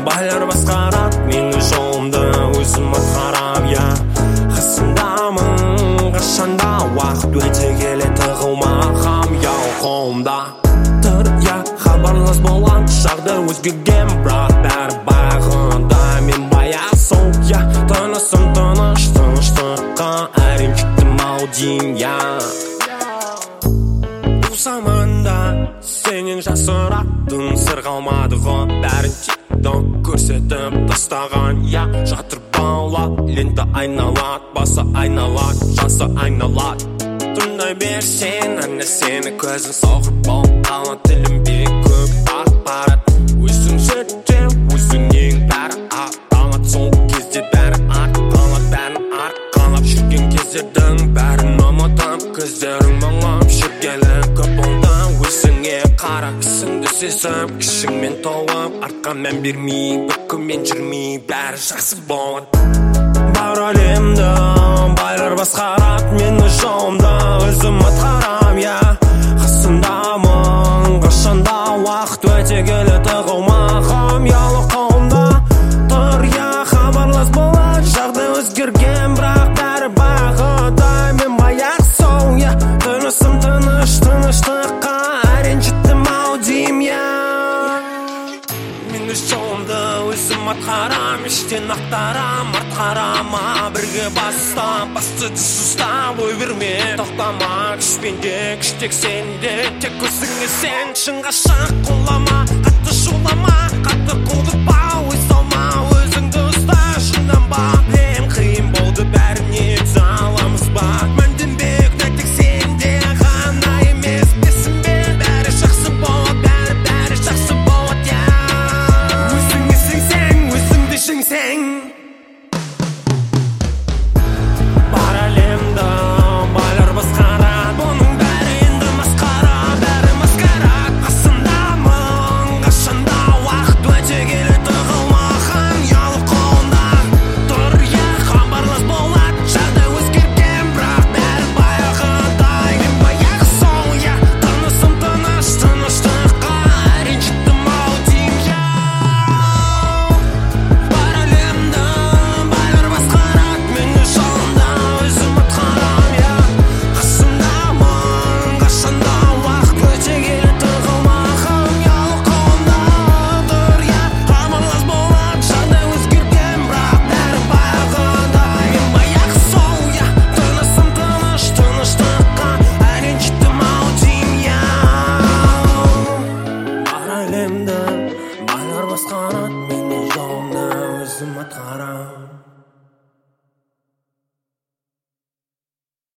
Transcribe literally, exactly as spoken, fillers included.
байлар басқарады менің жолымды, өзім атқарам, я қасымдамын қашанда, уақыт өте келе тығылма қам, я қолымда тұр, я хабарлас болған жағдай өзгерген, бірақ бәрі бағында мен баяқ сол, я тынысым тыныш, тыныштыққа әрең жеттім ау деймін, я бұл заманда сенен жасыратын сыр қалмады ғой, бәрін тикток көрсетіп тастаған, я жатыр бала лента айналады, басы айналады, жасы айналады, тыңдай берсең әне сені көзің соғып бол, ала тілім бек көп ақпарат, өзің зерттеу өзің ең бәрі ақталады, сол кезде бәрі арқалады, бәрін арқалап жүрген кездердің бәрін ұмытып, көздерің мұңлап жүргелі көп болды, өзіңе қара ісіңді сезіп, ішіңмен толып, артқа мән бермей, бүкімен жүрмей, бәрі жақсы болады. Бар әлемді байлар басқарады менің жолымды, өзім атқарам, я қасымдамын қашанда, уақыт өте келе тығылмағым, ялы қолымда тұр, я хабарлас болады жағдай өзгерген, бірақ бәрі бағыда мен баяқ сол, я тынысым тыныш, тыныштыққа әрең жеттім ау деймін, я менің жолымды өзім атқарам, іштен ақтарам, артқарама бірге бастап, басты ұстап ой берме, тоқтама, күшпенде күштек сенде, тек өзіңе сен шыңға шық, қолама қатты шулама, қатты қылдыртпа,